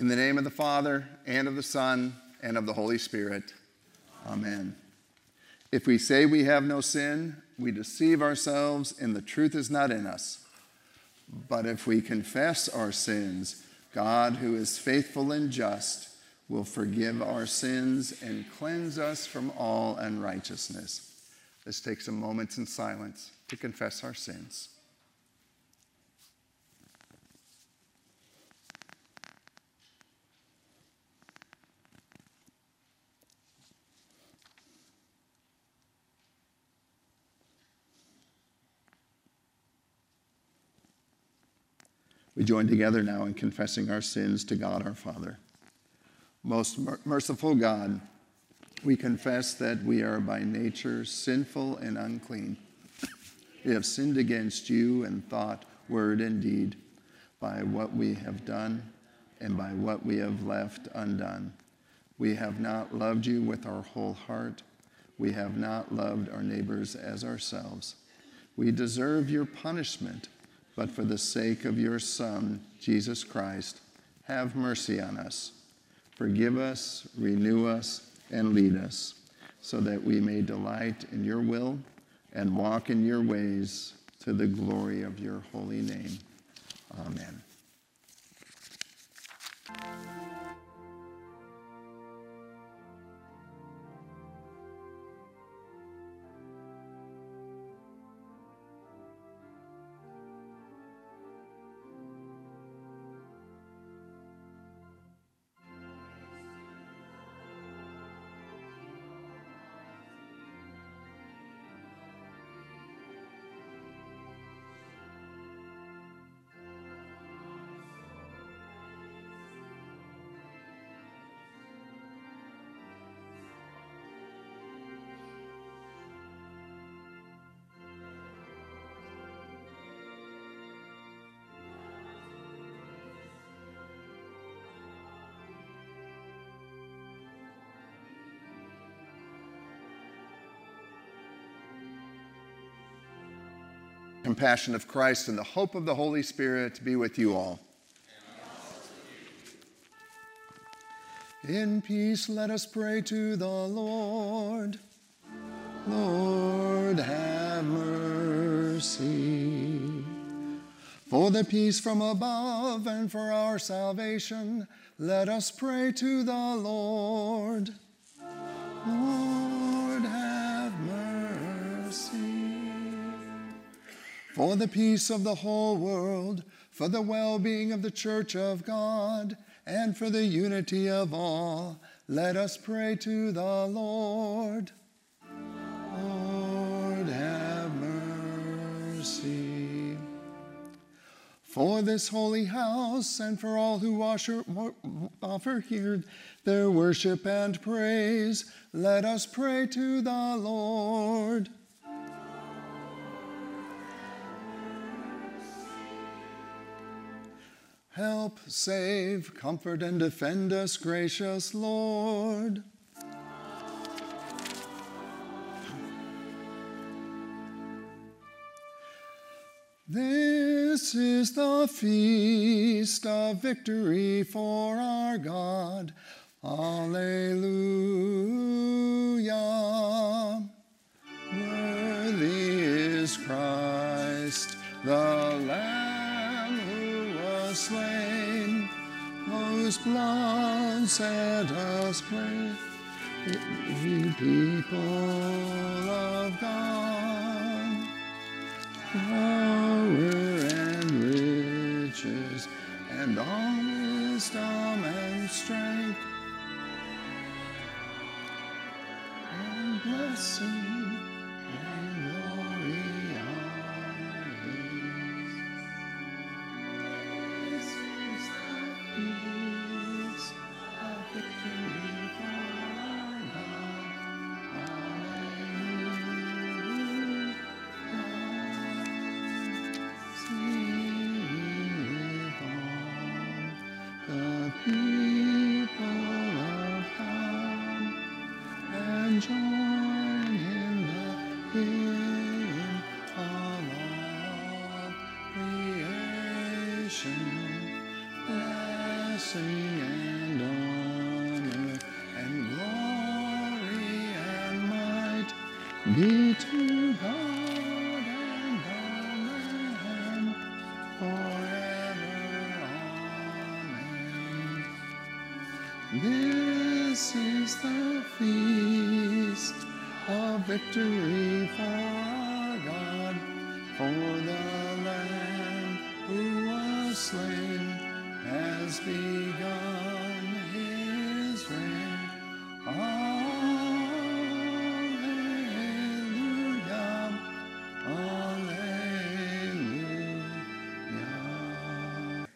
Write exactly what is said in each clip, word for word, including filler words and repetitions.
In the name of the Father, and of the Son, and of the Holy Spirit. Amen. If we say we have no sin, we deceive ourselves, and the truth is not in us. But if we confess our sins, God, who is faithful and just, will forgive our sins and cleanse us from all unrighteousness. Let's take some moments in silence to confess our sins. We join together now in confessing our sins to God our Father. Most merciful God, we confess that we are by nature sinful and unclean. We have sinned against you in thought, word, and deed, by what we have done and by what we have left undone. We have not loved you with our whole heart. We have not loved our neighbors as ourselves. We deserve your punishment, but for the sake of your Son, Jesus Christ, have mercy on us. Forgive us, renew us, and lead us, so that we may delight in your will and walk in your ways to the glory of your holy name. Amen. Compassion of Christ and the hope of the Holy Spirit be with you all. In peace, let us pray to the Lord. Lord, have mercy. For the peace from above and for our salvation, let us pray to the Lord. Lord, have mercy. For the peace of the whole world, for the well-being of the Church of God, and for the unity of all, let us pray to the Lord. Lord, have mercy. For this holy house, and for all who offer here their worship and praise, let us pray to the Lord. Help, save, comfort, and defend us, gracious Lord. This is the feast of victory for our God. Alleluia. Worthy is Christ, the Lamb who was slain, whose blood set us free, ye people of God. Power and riches and all wisdom and strength and blessing and glory are His. This is the peace of victory for our God. Alleluia. Sing with all the people of God and join in the hymn of all creation, blessing and be to God and the Lamb forever. Amen. This is the feast of victory for our God, for the Lamb who was slain has begun his reign. Alleluia, alleluia.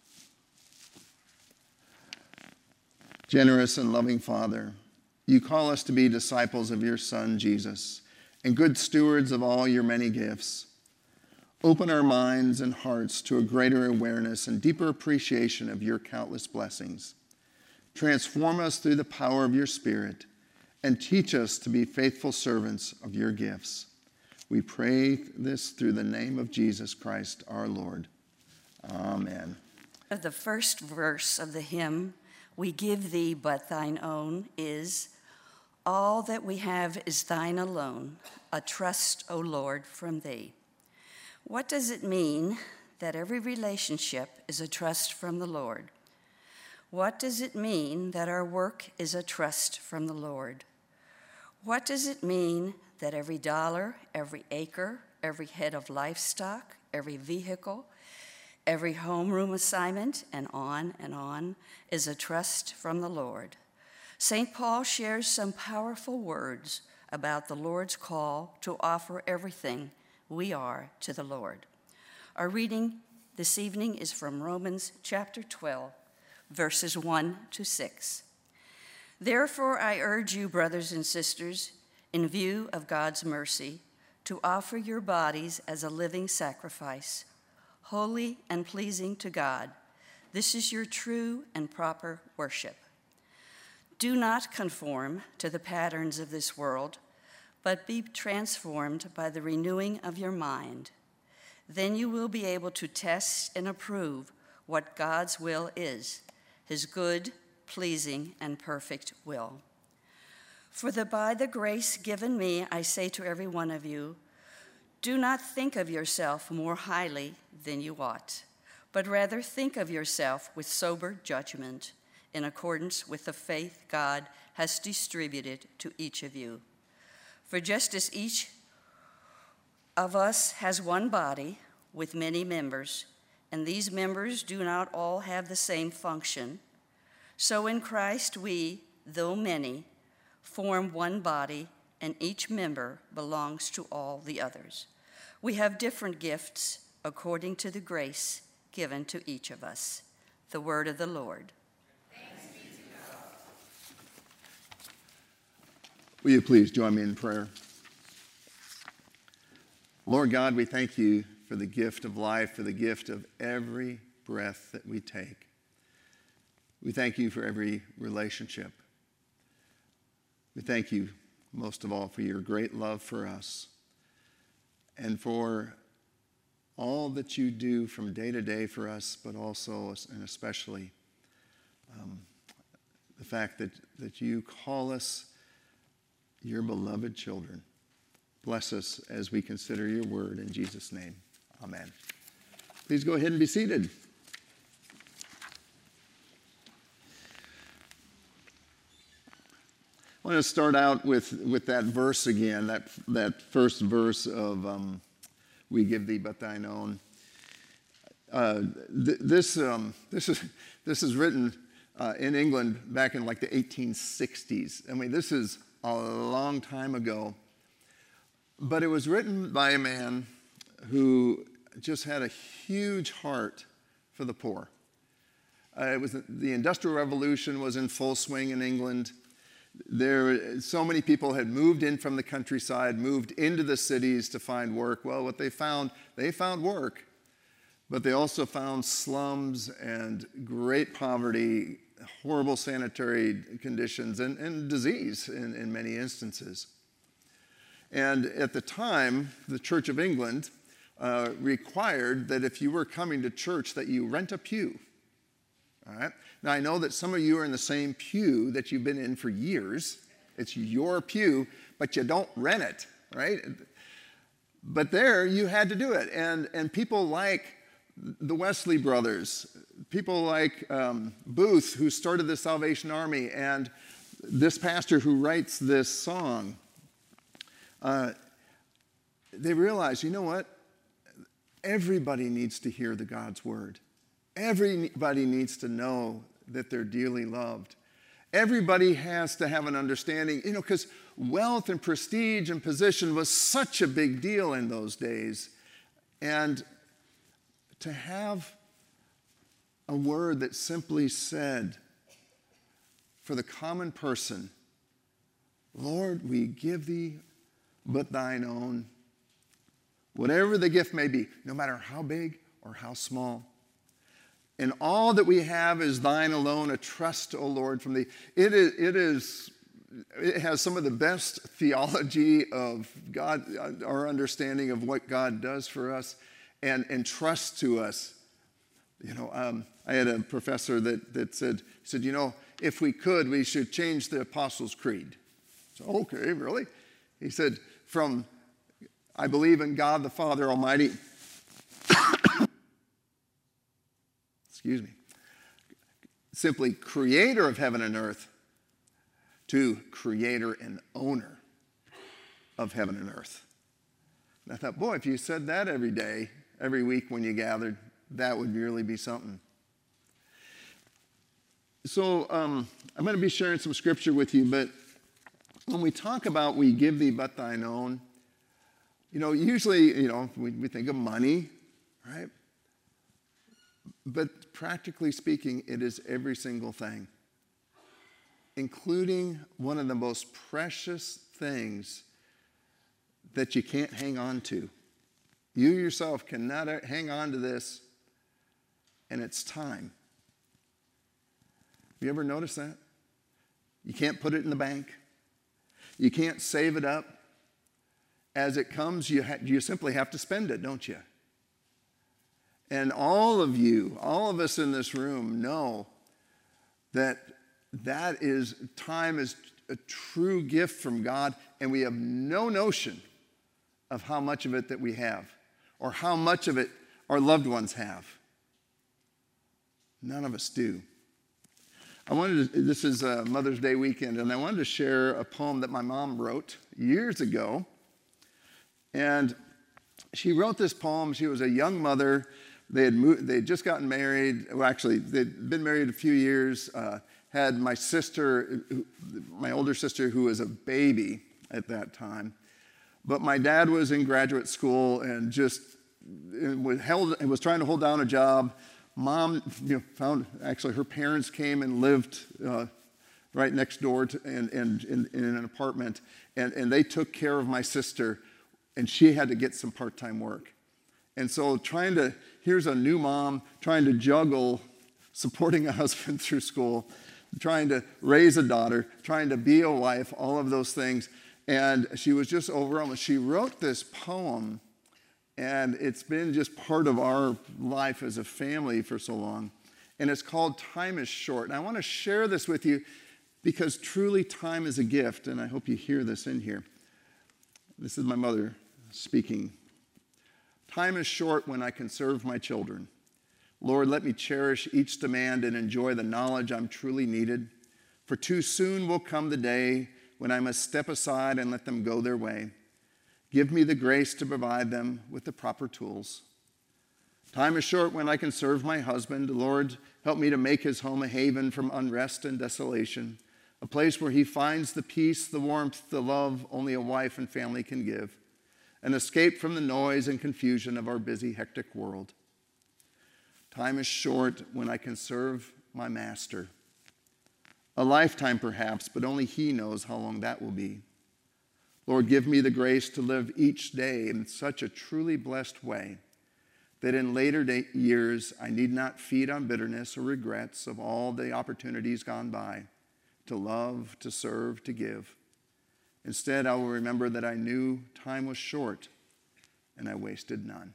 Generous and loving Father, you call us to be disciples of your Son, Jesus, and good stewards of all your many gifts. Open our minds and hearts to a greater awareness and deeper appreciation of your countless blessings. Transform us through the power of your Spirit, and teach us to be faithful servants of your gifts. We pray this through the name of Jesus Christ, our Lord. Amen. The first verse of the hymn, "We Give Thee But Thine Own," is, "All that we have is thine alone, a trust, O Lord, from thee." What does it mean that every relationship is a trust from the Lord? What does it mean that our work is a trust from the Lord? What does it mean that every dollar, every acre, every head of livestock, every vehicle, every homeroom assignment, and on and on, is a trust from the Lord? Saint Paul shares some powerful words about the Lord's call to offer everything we are to the Lord. Our reading this evening is from Romans chapter twelve, verses one to six. "Therefore I urge you, brothers and sisters, in view of God's mercy, to offer your bodies as a living sacrifice, holy and pleasing to God. This is your true and proper worship. Do not conform to the patterns of this world, but be transformed by the renewing of your mind. Then you will be able to test and approve what God's will is, his good, pleasing, and perfect will. For the, by the grace given me, I say to every one of you, do not think of yourself more highly than you ought, but rather think of yourself with sober judgment, in accordance with the faith God has distributed to each of you. For just as each of us has one body with many members, and these members do not all have the same function, so in Christ we, though many, form one body, and each member belongs to all the others. We have different gifts according to the grace given to each of us." The word of the Lord. Will you please join me in prayer? Lord God, we thank you for the gift of life, for the gift of every breath that we take. We thank you for every relationship. We thank you most of all for your great love for us and for all that you do from day to day for us, but also and especially um, the fact that, that you call us your beloved children. Bless us as we consider your word in Jesus' name. Amen. Please go ahead and be seated. I want to start out with, with that verse again, that, that first verse of um, "We Give Thee But Thine Own." Uh, th- this, um, this, is, this is written uh, in England back in like the eighteen sixties. I mean, this is a long time ago. But it was written by a man who just had a huge heart for the poor. Uh, it was the Industrial Revolution was in full swing in England. There, so many people had moved in from the countryside, moved into the cities to find work. Well, what they found, they found work, but they also found slums and great poverty, horrible sanitary conditions, and, and disease in, in many instances. And at the time, the Church of England uh, required that if you were coming to church that you rent a pew. All right? Now, I know that some of you are in the same pew that you've been in for years. It's your pew, but you don't rent it. right? But there, you had to do it. And, and people like the Wesley brothers, people like um, Booth, who started the Salvation Army, and this pastor who writes this song, uh, they realize, you know what? Everybody needs to hear the God's word. Everybody needs to know that they're dearly loved. Everybody has to have an understanding, you know, because wealth and prestige and position was such a big deal in those days. And to have a word that simply said, for the common person, Lord, we give thee but thine own, whatever the gift may be, no matter how big or how small. And all that we have is thine alone, a trust, O Lord, from thee. It is, it is, it has some of the best theology of God, our understanding of what God does for us and, and trust to us. You know, um, I had a professor that, that said, he said, you know, if we could, we should change the Apostles' Creed. So, okay, really? He said, from I believe in God the Father Almighty, excuse me, simply creator of heaven and earth, to creator and owner of heaven and earth. And I thought, boy, if you said that every day, every week when you gathered, that would really be something. So um, I'm going to be sharing some scripture with you, but when we talk about we give thee but thine own, you know, usually, you know, we, we think of money, right? But practically speaking, it is every single thing, including one of the most precious things that you can't hang on to. You yourself cannot hang on to this, and it's time. Have you ever noticed that? You can't put it in the bank. You can't save it up. As it comes, you, ha- you simply have to spend it, don't you? And all of you, all of us in this room know that that is, time is a true gift from God, and we have no notion of how much of it that we have or how much of it our loved ones have. None of us do. I wanted to, this is a Mother's Day weekend, and I wanted to share a poem that my mom wrote years ago. And she wrote this poem. She was a young mother. They had moved, they had just gotten married. Well, actually, they'd been married a few years. Uh, had my sister, my older sister, who was a baby at that time. But my dad was in graduate school and just was held, was trying to hold down a job. Mom, you know, found actually her parents came and lived uh, right next door to, and, and in, in an apartment, and, and they took care of my sister. And she had to get some part-time work. And so trying to, here's a new mom trying to juggle supporting a husband through school, trying to raise a daughter, trying to be a wife, all of those things. And she was just overwhelmed. She wrote this poem, and it's been just part of our life as a family for so long. And it's called Time is Short. And I want to share this with you because truly time is a gift, and I hope you hear this in here. This is my mother speaking. Time is short when I can serve my children. Lord, let me cherish each demand and enjoy the knowledge I'm truly needed. For too soon will come the day when I must step aside and let them go their way. Give me the grace to provide them with the proper tools. Time is short when I can serve my husband. Lord, help me to make his home a haven from unrest and desolation, a place where he finds the peace, the warmth, the love only a wife and family can give, an escape from the noise and confusion of our busy, hectic world. Time is short when I can serve my master. A lifetime perhaps, but only he knows how long that will be. Lord, give me the grace to live each day in such a truly blessed way that in later day years I need not feed on bitterness or regrets of all the opportunities gone by to love, to serve, to give. Instead, I will remember that I knew time was short and I wasted none.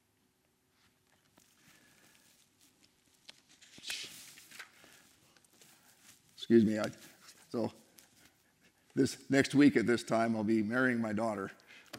Excuse me. I, so this next week at this time, I'll be marrying my daughter.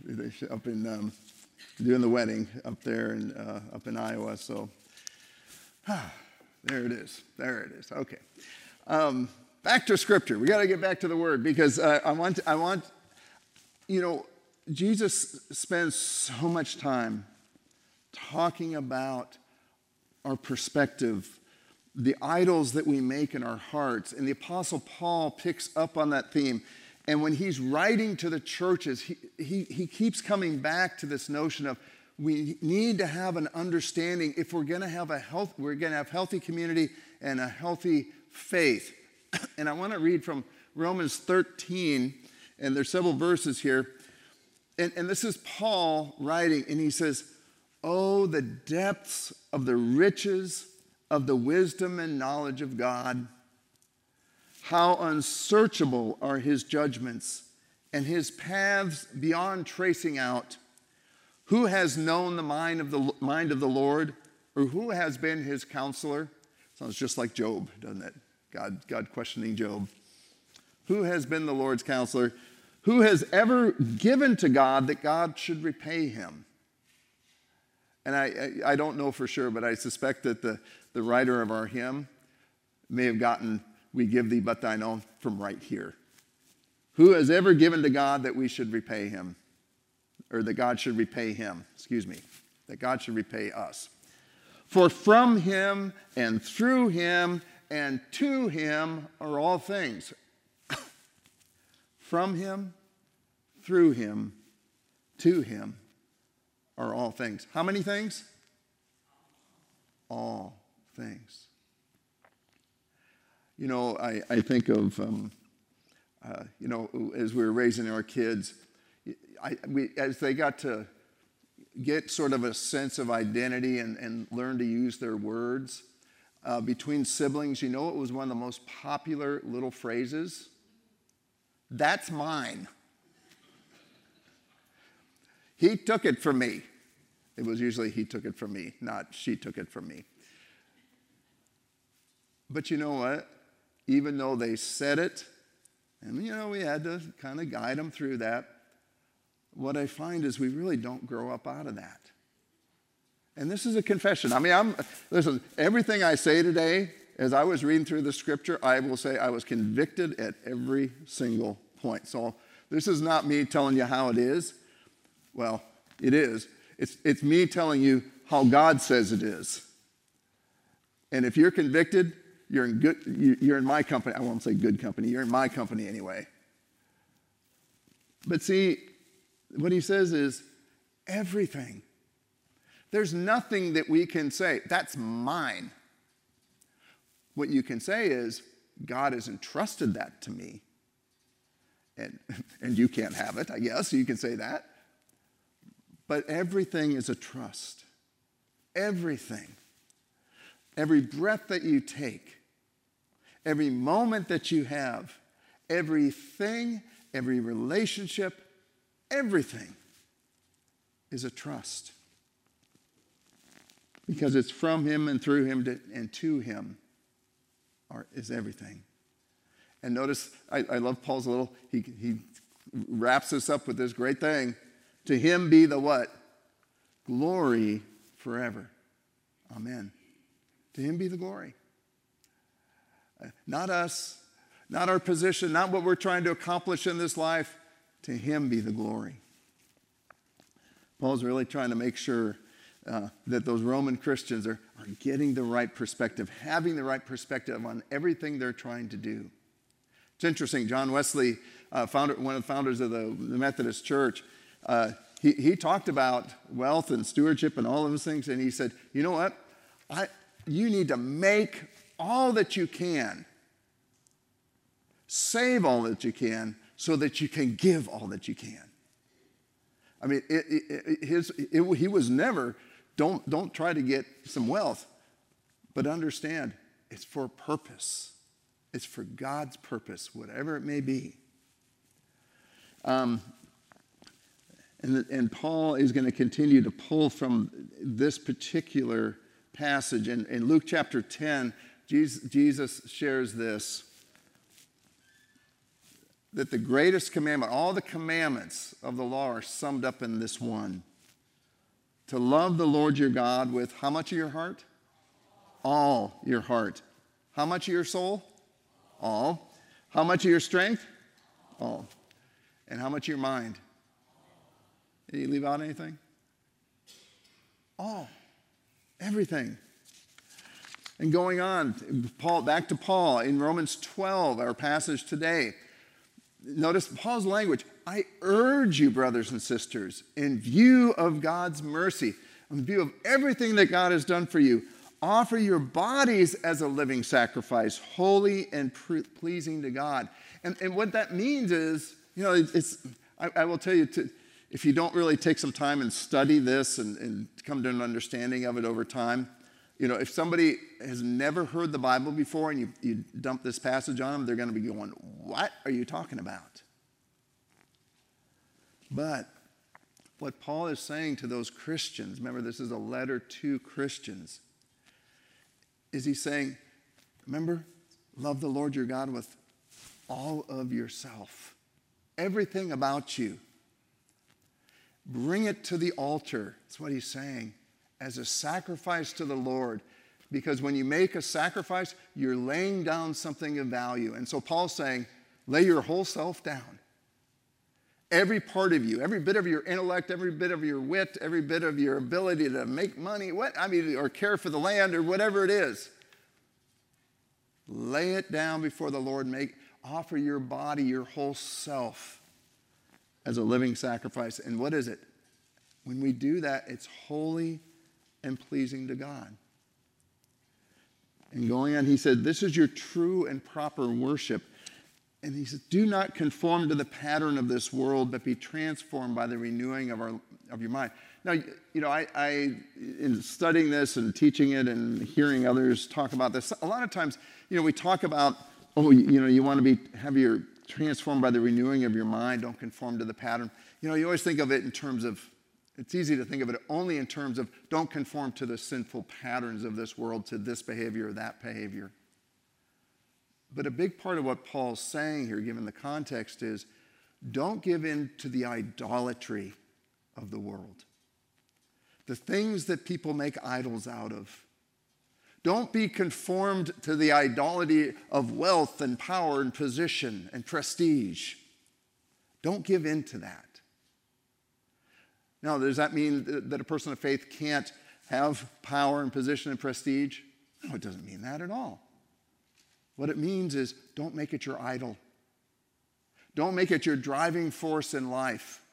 up in um, doing the wedding up there in uh, up in Iowa. So ah, there it is. There it is. Okay. Um, back to Scripture. We got to get back to the Word because uh, I want I want you know Jesus spends so much time talking about our perspective, the idols that we make in our hearts. And the Apostle Paul picks up on that theme. And when he's writing to the churches, he, he, he keeps coming back to this notion of we need to have an understanding if we're going to have a health, we're going to have healthy community and a healthy faith. And I want to read from Romans thirteen, and there's several verses here. And, and this is Paul writing, and he says, "Oh, the depths of the riches of the wisdom and knowledge of God. How unsearchable are his judgments and his paths beyond tracing out. Who has known the mind of the mind of the Lord, or who has been his counselor?" Sounds just like Job, doesn't it? God, God questioning Job. Who has been the Lord's counselor? Who has ever given to God that God should repay him? And I, I, I don't know for sure, but I suspect that the, the writer of our hymn may have gotten, "We give thee but thine own," from right here. Who has ever given to God that we should repay him? Or that God should repay him, excuse me, that God should repay us. For from him and through him and to him are all things. From him, through him, to him are all things. How many things? All things. You know, I, I think of, um, uh, you know, as we were raising our kids, I, we, as they got to get sort of a sense of identity and, and learn to use their words, uh, between siblings, you know what was one of the most popular little phrases? "That's mine." He took it from me. It was usually he took it from me, not she took it from me. But you know what? Even though they said it, and you know, we had to kind of guide them through that, what I find is we really don't grow up out of that. And this is a confession. I mean, I'm, listen, everything I say today, as I was reading through the Scripture, I will say I was convicted at every single point. So this is not me telling you how it is. Well, it is. It's, it's me telling you how God says it is. And if you're convicted, you're in good, you're in my company. I won't say good company. You're in my company anyway. But see, what he says is everything. There's nothing that we can say, "That's mine." What you can say is, "God has entrusted that to me." And, and you can't have it, I guess. You can say that. But everything is a trust. Everything. Every breath that you take, every moment that you have, everything, every relationship, everything is a trust. Because it's from him and through him to, and to him are, is everything. And notice, I, I love Paul's little, he, he wraps this up with this great thing. To him be the what? Glory forever. Amen. To him be the glory. Uh, not us, not our position, not what we're trying to accomplish in this life. To him be the glory. Paul's really trying to make sure uh, that those Roman Christians are, are getting the right perspective, having the right perspective on everything they're trying to do. It's interesting, John Wesley, uh, founder, one of the founders of the, the Methodist Church, uh, he, he talked about wealth and stewardship and all of those things, and he said, you know what? I, you need to make all that you can, save all that you can, so that you can give all that you can. I mean, it, it, it, his, it, he was never, don't, don't try to get some wealth, but understand it's for a purpose. It's for God's purpose, whatever it may be. Um, and, and Paul is going to continue to pull from this particular passage. In, in Luke chapter ten, Jesus, Jesus shares this. that the greatest commandment, all the commandments of the law are summed up in this one. To love the Lord your God with how much of your heart? All your heart. How much of your soul? All. How much of your strength? All. And how much of your mind? Did you leave out anything? All. Everything. And going on, Paul, back to Paul in Romans twelve, our passage today. Notice Paul's language. I urge you, brothers and sisters, in view of God's mercy, in view of everything that God has done for you, offer your bodies as a living sacrifice, holy and pre- pleasing to God. And, and what that means is, you know, it's, it's I, I will tell you, to, if you don't really take some time and study this and, and come to an understanding of it over time, you know, if somebody has never heard the Bible before and you, you dump this passage on them, they're going to be going, what are you talking about? But what Paul is saying to those Christians, remember this is a letter to Christians, is he's saying, remember, love the Lord your God with all of yourself, everything about you. Bring it to the altar. That's what he's saying. As a sacrifice to the Lord. Because when you make a sacrifice, you're laying down something of value. And so Paul's saying, lay your whole self down. Every part of you, every bit of your intellect, every bit of your wit, every bit of your ability to make money, what I mean, or care for the land or whatever it is. Lay it down before the Lord. Make, offer your body, your whole self as a living sacrifice. And what is it? When we do that, it's holy and pleasing to God. And going on, he said, this is your true and proper worship. And he says, do not conform to the pattern of this world, but be transformed by the renewing of, our, of your mind. Now, you know, I, I, in studying this and teaching it and hearing others talk about this, a lot of times, you know, we talk about, oh, you know, you want to be, have your transformed by the renewing of your mind, don't conform to the pattern. You know, you always think of it in terms of, it's easy to think of it only in terms of don't conform to the sinful patterns of this world, to this behavior or that behavior. But a big part of what Paul's saying here, given the context, is don't give in to the idolatry of the world. The things that people make idols out of. Don't be conformed to the idolatry of wealth and power and position and prestige. Don't give in to that. Now, does that mean that a person of faith can't have power and position and prestige? No, it doesn't mean that at all. What it means is don't make it your idol. Don't make it your driving force in life.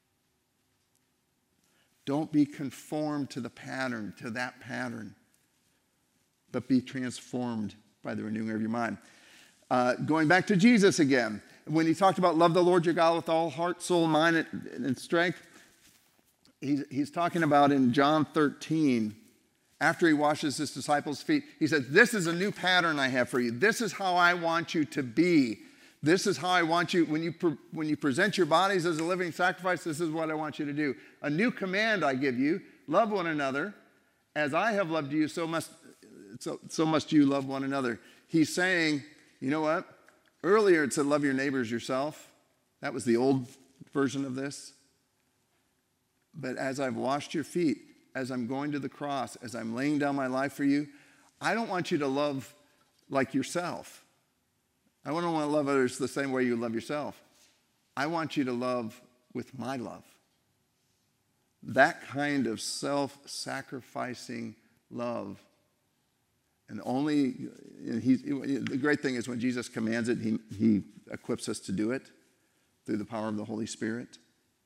Don't be conformed to the pattern, to that pattern, but be transformed by the renewing of your mind. Uh, going back to Jesus again, when he talked about love the Lord your God with all heart, soul, mind, and, and strength, He's, he's talking about in John thirteen, after he washes his disciples' feet, he says, this is a new pattern I have for you. This is how I want you to be. This is how I want you, when you, pre- when you present your bodies as a living sacrifice, this is what I want you to do. A new command I give you, love one another. As I have loved you, so must, so, so must you love one another. He's saying, you know what? Earlier it said love your neighbors yourself. That was the old version of this. But as I've washed your feet, as I'm going to the cross, as I'm laying down my life for you, I don't want you to love like yourself. I don't want to love others the same way you love yourself. I want you to love with my love. That kind of self-sacrificing love. And only, he, the great thing is when Jesus commands it, he, he equips us to do it through the power of the Holy Spirit.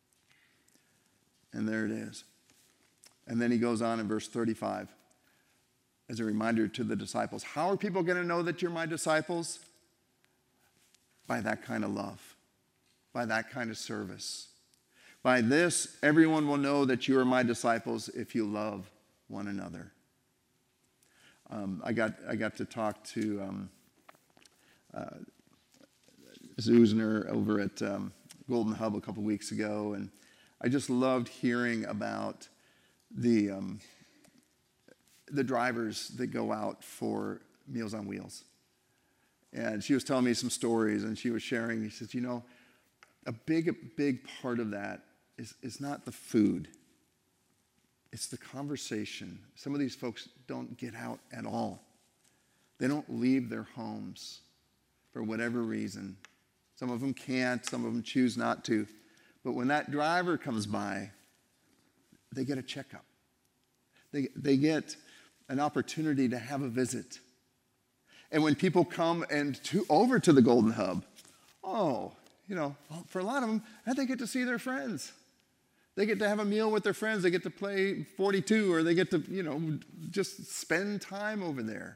And there it is. And then he goes on in verse thirty-five as a reminder to the disciples. How are people going to know that you're my disciples? By that kind of love, by that kind of service. By this, everyone will know that you are my disciples if you love one another. Um, I got I got to talk to um, uh, Zuzner over at um, Golden Hub a couple weeks ago, and I just loved hearing about the um, the drivers that go out for Meals on Wheels. And she was telling me some stories, and she was sharing. She says, you know, a big, big part of that is, is not the food. It's the conversation. Some of these folks don't get out at all. They don't leave their homes for whatever reason. Some of them can't. Some of them choose not to. But when that driver comes by, they get a checkup. They, they get an opportunity to have a visit. And when people come and to, over to the Golden Hub, oh, you know, for a lot of them, they get to see their friends. They get to have a meal with their friends. They get to play forty-two, or they get to, you know, just spend time over there.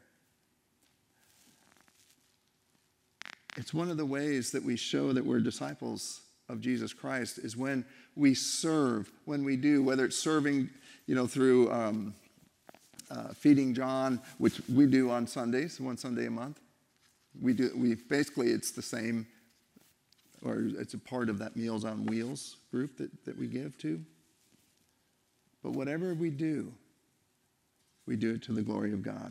It's one of the ways that we show that we're disciples of Jesus Christ is when we serve, when we do, whether it's serving, you know, through um, uh, Feeding John, which we do on Sundays, one Sunday a month. We do. We basically it's the same, or it's a part of that Meals on Wheels group that, that we give to. But whatever we do, we do it to the glory of God.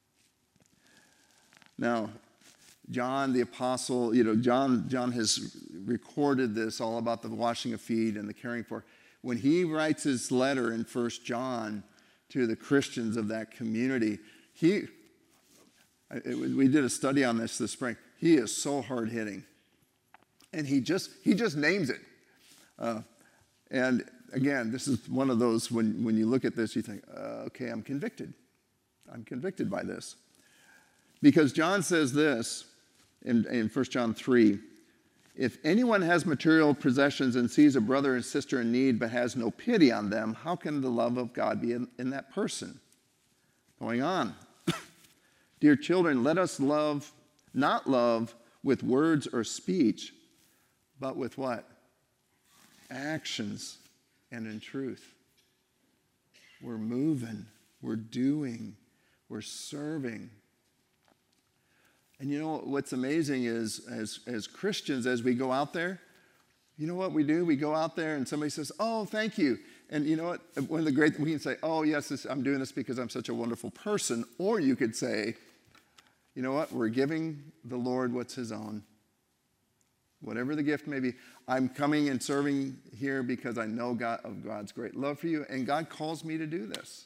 Now, John the apostle, you know, John, John has recorded this all about the washing of feet and the caring for. When he writes his letter in First John to the Christians of that community, he, it, we did a study on this this spring. He is so hard-hitting. And he just, he just names it. Uh, and again, this is one of those, when, when you look at this, you think, uh, okay, I'm convicted. I'm convicted by this. Because John says this, In, in First John three, if anyone has material possessions and sees a brother and sister in need but has no pity on them, how can the love of God be in, in that person? Going on. Dear children, let us love, not love with words or speech, but with what? Actions and in truth. We're moving, we're doing, we're serving. And you know what's amazing is, as, as Christians, as we go out there, you know what we do? We go out there and somebody says, oh, thank you. And you know what? One of the great, we can say, oh, yes, this, I'm doing this because I'm such a wonderful person. Or you could say, you know what? We're giving the Lord what's his own. Whatever the gift may be. I'm coming and serving here because I know God, of God's great love for you, and God calls me to do this.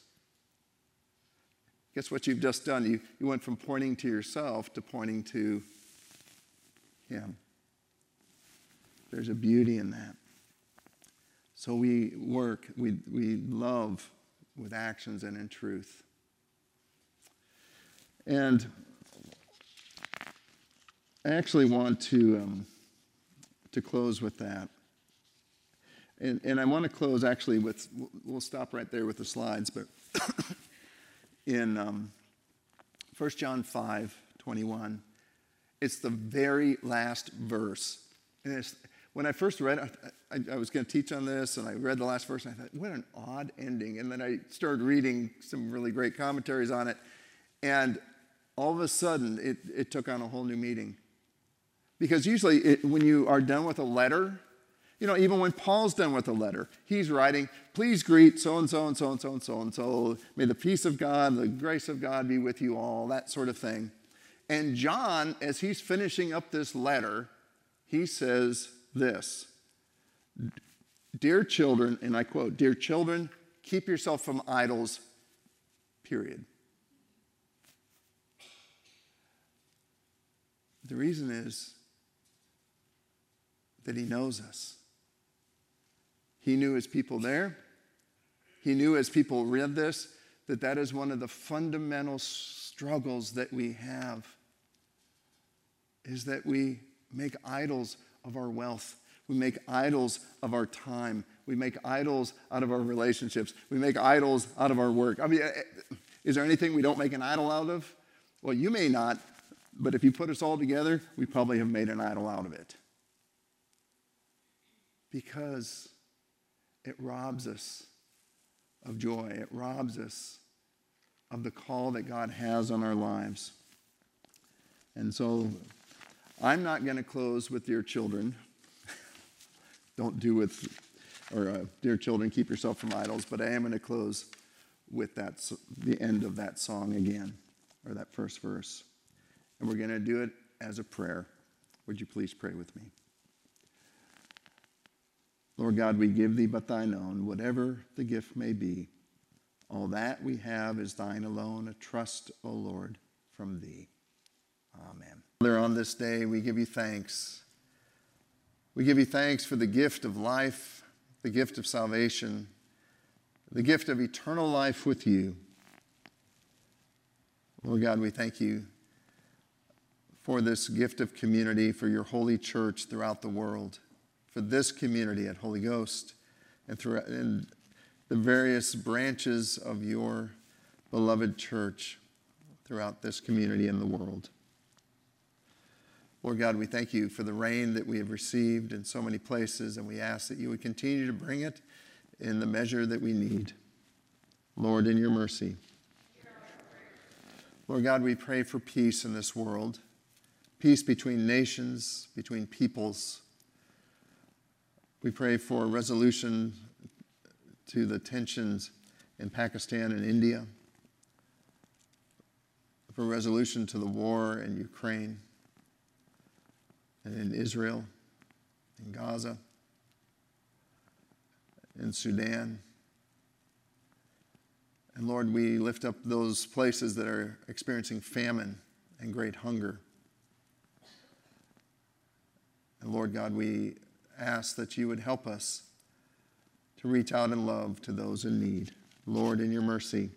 Guess what you've just done? You, you went from pointing to yourself to pointing to him. There's a beauty in that. So we work, we, we love with actions and in truth. And I actually want to, um, to close with that. And, and I want to close actually with, we'll stop right there with the slides, but in um, First John five twenty-one, it's the very last verse. And it's, when I first read it, I, I, I was going to teach on this, and I read the last verse, and I thought, what an odd ending. And then I started reading some really great commentaries on it, and all of a sudden, it, it took on a whole new meaning. Because usually, it, when you are done with a letter, you know, even when Paul's done with a letter, he's writing, please greet so-and-so and so-and-so and so-and-so. May the peace of God, the grace of God be with you all, that sort of thing. And John, as he's finishing up this letter, he says this, dear children, and I quote, dear children, keep yourself from idols, period. The reason is that he knows us. He knew his people there. He knew as people read this that that is one of the fundamental struggles that we have, is that we make idols of our wealth. We make idols of our time. We make idols out of our relationships. We make idols out of our work. I mean, is there anything we don't make an idol out of? Well, you may not, but if you put us all together, we probably have made an idol out of it. Because it robs us of joy. It robs us of the call that God has on our lives. And so I'm not going to close with dear children. Don't do with, or uh, dear children, keep yourself from idols, but I am going to close with that, the end of that song again, or that first verse. And we're going to do it as a prayer. Would you please pray with me? Lord God, we give thee but thine own, whatever the gift may be. All that we have is thine alone, a trust, O Lord, from thee. Amen. Father, on this day, we give you thanks. We give you thanks for the gift of life, the gift of salvation, the gift of eternal life with you. Lord God, we thank you for this gift of community, for your holy church throughout the world, for this community at Holy Ghost, and throughout and the various branches of your beloved church throughout this community and the world. Lord God, we thank you for the rain that we have received in so many places, and we ask that you would continue to bring it in the measure that we need. Lord, in your mercy. Lord God, we pray for peace in this world, peace between nations, between peoples. We pray for resolution to the tensions in Pakistan and India, for resolution to the war in Ukraine and in Israel, in Gaza, in Sudan. And Lord, we lift up those places that are experiencing famine and great hunger. And Lord God, we ask that you would help us to reach out in love to those in need. Lord, in your mercy.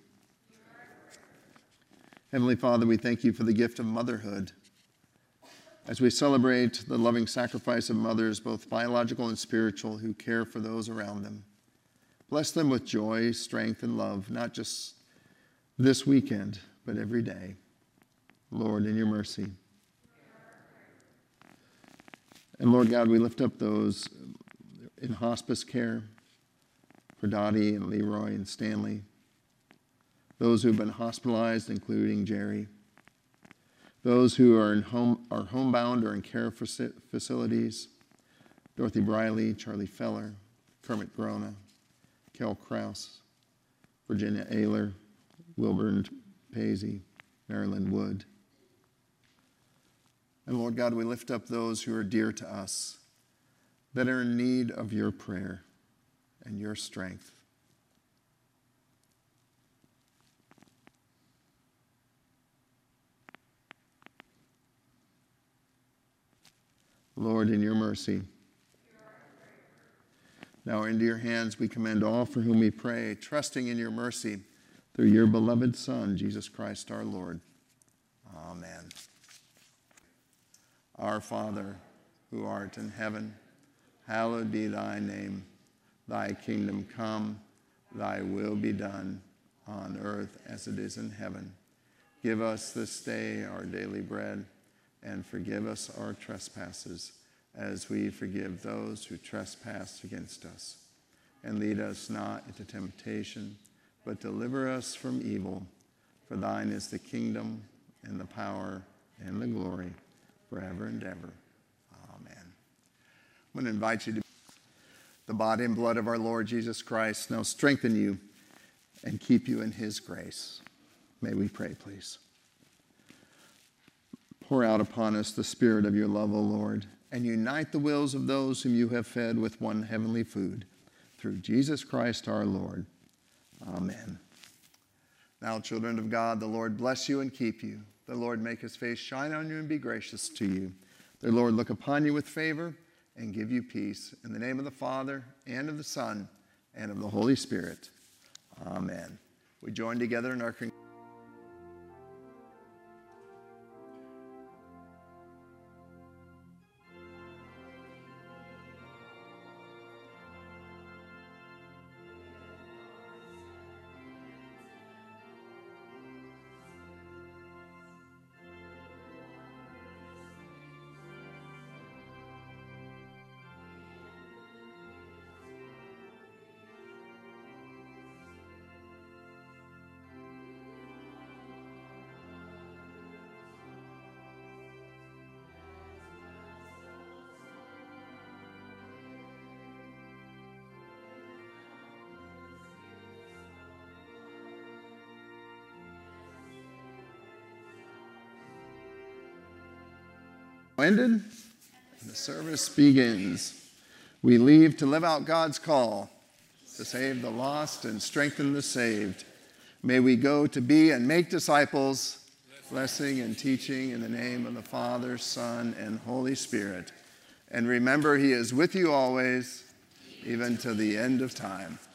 Heavenly Father, we thank you for the gift of motherhood. As we celebrate the loving sacrifice of mothers, both biological and spiritual, who care for those around them. Bless them with joy, strength, and love, not just this weekend, but every day. Lord, in your mercy. And Lord God, we lift up those in hospice care, for Dottie and Leroy and Stanley, those who have been hospitalized, including Jerry, those who are in home are homebound or in care facilities, Dorothy Briley, Charlie Feller, Kermit Grona, Kel Kraus, Virginia Ayler, Wilburn Paisley, Marilyn Wood. And Lord God, we lift up those who are dear to us, that are in need of your prayer and your strength. Lord, in your mercy. Now into your hands we commend all for whom we pray, trusting in your mercy through your beloved Son, Jesus Christ our Lord. Amen. Our Father, who art in heaven, hallowed be thy name. Thy kingdom come, thy will be done, on earth as it is in heaven. Give us this day our daily bread, and forgive us our trespasses, as we forgive those who trespass against us. And lead us not into temptation, but deliver us from evil. For thine is the kingdom, and the power, and the glory, forever and ever. Amen. I'm going to invite you to the body and blood of our Lord Jesus Christ now strengthen you and keep you in his grace. May we pray, please. Pour out upon us the spirit of your love, O Lord, and unite the wills of those whom you have fed with one heavenly food, through Jesus Christ our Lord. Amen. Now, children of God, the Lord bless you and keep you. The Lord make his face shine on you and be gracious to you. The Lord look upon you with favor and give you peace. In the name of the Father, and of the Son, and of the Holy Spirit. Amen. We join together in our congregation. ended, and the service begins. We leave to live out God's call to save the lost and strengthen the saved. May we go to be and make disciples, blessing and teaching in the name of the Father, Son, and Holy Spirit. And remember, he is with you always, even to the end of time.